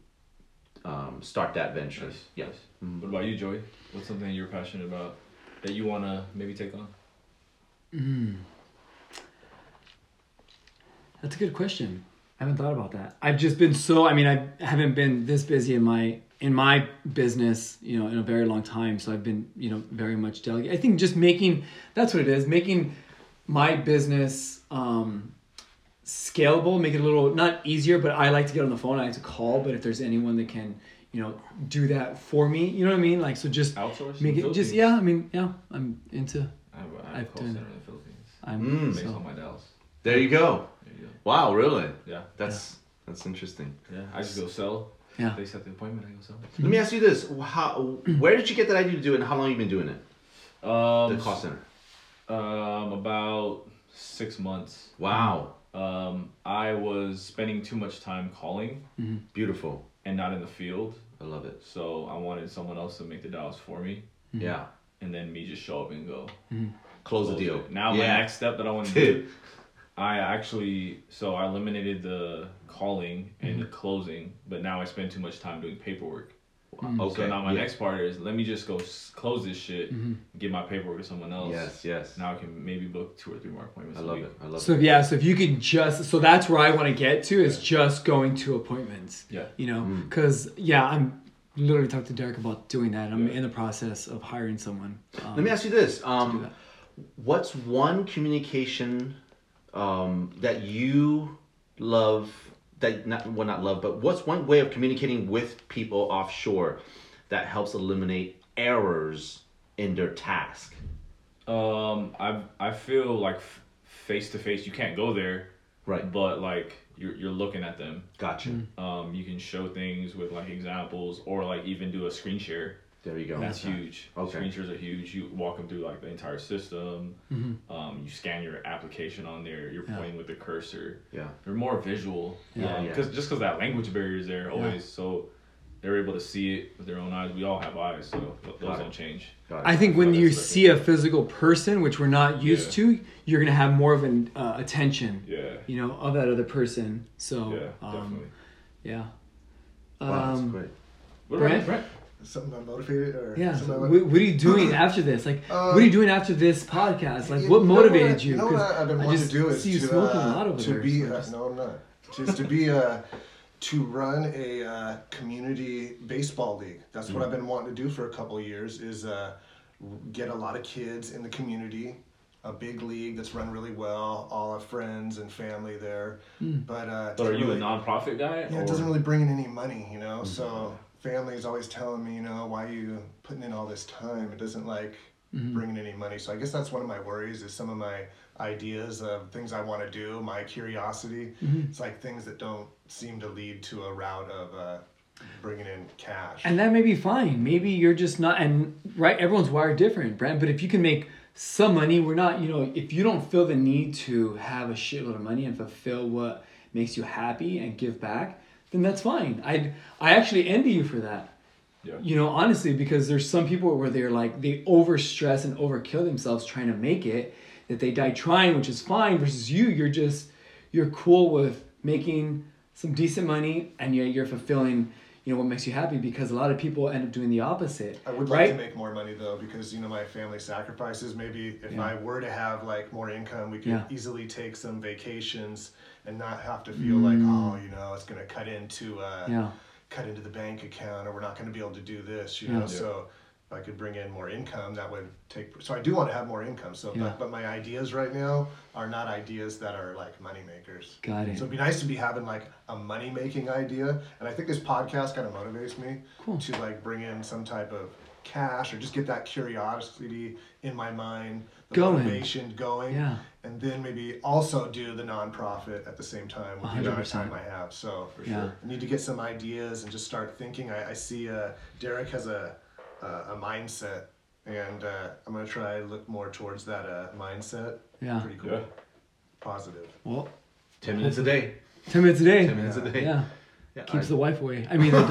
um, start that venture. Nice. Yeah. Nice. Mhm. What about you, Joey? What's something you're passionate about that you want to maybe take on? Mm. That's a good question. I haven't thought about that. I've just been so. I mean, I haven't been this busy in my in my business, you know, in a very long time. So I've been, you know, very much delegate. I think just making that's what it is. Making my business um, scalable, make it a little not easier, but I like to get on the phone. I like to call. But if there's anyone that can, you know, do that for me, you know what I mean? Like, so just Outsource? make In the it. Just Philippines? yeah. I mean, yeah. I'm into. I have, a- I have a I've call done- center in the Philippines. I'm Mm. Based so. on my Dallas. There you go. There you go. Wow, really? Yeah. That's that's interesting. Yeah. I just go sell. Yeah. They set the appointment. I go sell. Let me ask you this: How, where did you get that idea to do it, and how long have you been doing it? Um, The call center. Um, about six months. Wow, Um, I was spending too much time calling beautiful. and not in the field, I love it. so I wanted someone else to make the dials for me, Yeah. and then me just show up and go. close, close the deal. it. Now yeah. my next step that I want to do, I actually so I eliminated the calling and mm-hmm. the closing, but now I spend too much time doing paperwork. Mm-hmm. Okay. So now my yeah. next part is let me just go s- close this shit, mm-hmm. give my paperwork to someone else. Yes, yes. Now I can maybe book two or three more appointments. I love it. I love so, it. So yeah, so if you could just so that's where I want to get to is yeah. just going to appointments. Yeah. You know, because mm. yeah, I'm literally talking to Derek about doing that. I'm yeah. in the process of hiring someone. Um, Let me ask you this: um, what's one communication um, that you love? That not well, not love, but what's one way of communicating with people offshore that helps eliminate errors in their task? Um, I I feel like face to face, you can't go there, right? But like you're you're looking at them. Gotcha. Mm-hmm. Um, you can show things with like examples, or like even do a screen share. There you go. That's huge. Okay. Screen shares are huge. You walk them through like the entire system. Mm-hmm. Um, you scan your application on there. You're yeah. pointing with the cursor. Yeah. They're more visual. Yeah. Um, yeah. Cause, just because that language barrier is there always. Yeah. So they're able to see it with their own eyes. We all have eyes, so those don't change. I think when you see a physical person, which we're not used yeah. to, you're going to have more of an uh, attention, yeah. you know, of that other person. So, yeah, um, definitely. Yeah. Wow, that's um, great. What about Brent? Brent? Something I'm motivated or yeah. something What, what are you doing after this? Like, uh, what are you doing after this podcast? Like, you what know motivated what, you? You know what I've been I wanting just to do is see you to, smoking uh, a lot over to there. be. So Uh, just... no, I'm not. Just to be a. To run a uh, community baseball league. That's mm-hmm. what I've been wanting to do for a couple of years. Is uh, get a lot of kids in the community. A big league that's run really well. All our friends and family there. Mm. But uh, but are you really, a nonprofit guy? Yeah, or? it doesn't really bring in any money, you know. Mm-hmm. So family's always telling me, you know, why are you putting in all this time? It doesn't like mm-hmm. bring in any money. So I guess that's one of my worries. Is some of my ideas of things I want to do, my curiosity. Mm-hmm. It's like things that don't seem to lead to a route of uh, bringing in cash. And that may be fine. Maybe you're just not, and right, everyone's wired different, Brent. But if you can make some money, we're not, you know, if you don't feel the need to have a shitload of money and fulfill what makes you happy and give back, then that's fine. I I actually envy you for that. Yeah. You know, honestly, because there's some people where they're like, they overstress and overkill themselves trying to make it, that they die trying, which is fine, versus you, you're just, you're cool with making some decent money and yet you're fulfilling, you know, what makes you happy, because a lot of people end up doing the opposite. I would right? like to make more money though, because, you know, my family sacrifices. Maybe if yeah. I were to have like more income, we could yeah. easily take some vacations and not have to feel mm. like, oh, you know, it's going to cut into, uh, yeah. cut into the bank account, or we're not going to be able to do this, you yeah. know, yeah. so if I could bring in more income, that would take, so I do want to have more income. So, yeah. but, but my ideas right now are not ideas that are like money makers. Got it. So it'd be nice to be having like a money making idea. And I think this podcast kind of motivates me cool. to like bring in some type of cash, or just get that curiosity in my mind, the going. motivation going. Yeah. And then maybe also do the nonprofit at the same time with the amount of time I have. So for yeah. sure, I need to get some ideas and just start thinking. I, I see uh, Derek has a uh, a mindset, and uh, I'm gonna try to look more towards that uh, mindset. Yeah. Pretty cool. Yeah. Positive. Well, ten minutes a day. Ten minutes a day. Ten minutes yeah. a day. Yeah. yeah Keeps I... the wife away. I mean, the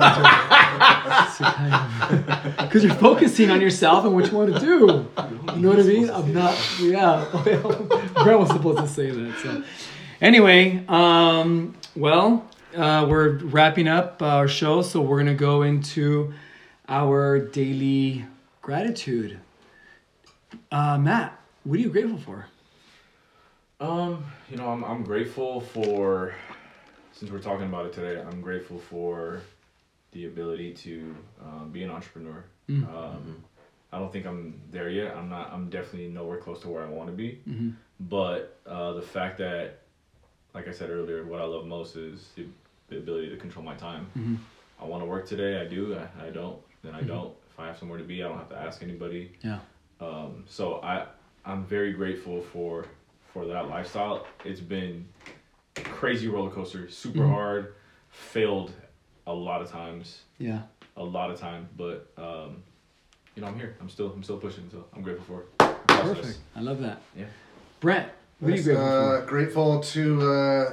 doctor. Because you're focusing on yourself and what you want to do. You know what I mean? I'm not. Yeah. Brent was supposed to say that. So, anyway, um, well, uh, we're wrapping up our show, so we're gonna go into our daily gratitude. Uh, Matt, what are you grateful for? Um, you know, I'm I'm grateful for, since we're talking about it today, I'm grateful for the ability to um, be an entrepreneur. Mm. Um, mm-hmm. I don't think I'm there yet. I'm not. I'm definitely nowhere close to where I want to be. Mm-hmm. But uh, the fact that, like I said earlier, what I love most is the, the ability to control my time. Mm-hmm. I want to work today. I do. I, I don't. Then I mm-hmm. don't. If I have somewhere to be, I don't have to ask anybody. Yeah. Um, so I, I'm very grateful for, for that lifestyle. It's been a crazy roller coaster, super mm-hmm. hard, failed a lot of times. Yeah. A lot of time, but um, you know, I'm here. I'm still, I'm still pushing. So I'm grateful for it. Perfect. I love that. Yeah. Brent, what yes, are you grateful uh, for? Grateful to uh,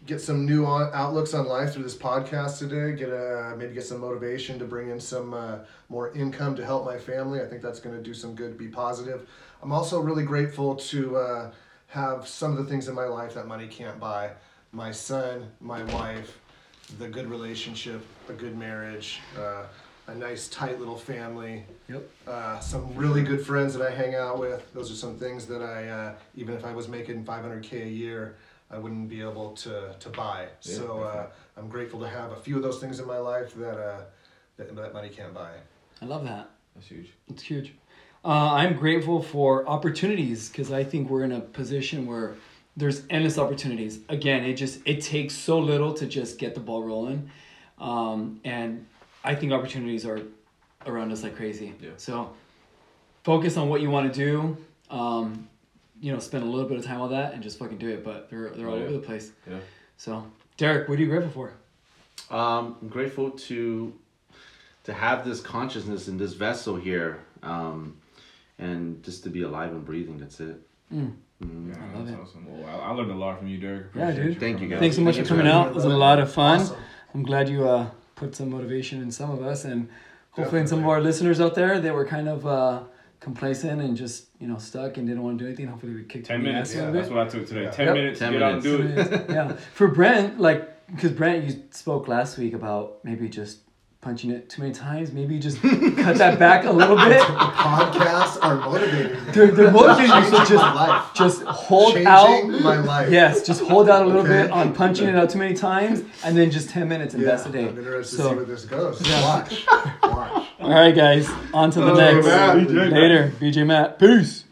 get some new on, outlooks on life through this podcast today. Get a maybe get some motivation to bring in some uh, more income to help my family. I think that's going to do some good. Be positive. I'm also really grateful to uh, have some of the things in my life that money can't buy. My son, my wife, the good relationship, a good marriage, uh, a nice tight little family. Yep. Uh, some really good friends that I hang out with. Those are some things that I, uh, even if I was making five hundred K a year, I wouldn't be able to, to buy. Yeah, so uh, I'm grateful to have a few of those things in my life that, uh, that that money can't buy. I love that. That's huge. It's huge. Uh, I'm grateful for opportunities because I think we're in a position where there's endless opportunities. Again, it just it takes so little to just get the ball rolling, um, and I think opportunities are around us like crazy. Yeah. So focus on what you want to do. Um, you know, spend a little bit of time on that and just fucking do it. But they're they're all Oh, yeah. over the place. Yeah. So Derek, what are you grateful for? Um, I'm grateful to to have this consciousness in this vessel here, um, and just to be alive and breathing. That's it. Mm. Mm. Yeah, I love that's it. awesome. Well, I, I learned a lot from you, Derek. Yeah, Appreciate dude. you Thank coming you, out. guys. Thanks so much for Thanks coming for out. having It me, was a brother. lot of fun. Awesome. I'm glad you uh, put some motivation in some of us, and hopefully in some of Definitely. our listeners out there that were kind of uh, complacent and just you know stuck and didn't want to do anything. Hopefully we kicked Ten them in the minutes. ass a Yeah, little that's bit. what I took today. Yeah. Ten Yep. minutes. Ten get out and minutes. do it. yeah. For Brent, like, because Brent, you spoke last week about maybe just punching it too many times. Maybe just cut that back a little bit. Podcasts are motivating me. They're, they're motivating you, so Changing my just life. just hold Changing out. my life. Yes, just hold out a little Okay. bit on punching it out too many times, and then just ten minutes Yeah, invest a day. I'm interested So- to see where this goes. Yeah. Watch. Watch. All right, guys, on to the Oh, next. man. Later, B J Matt. Peace.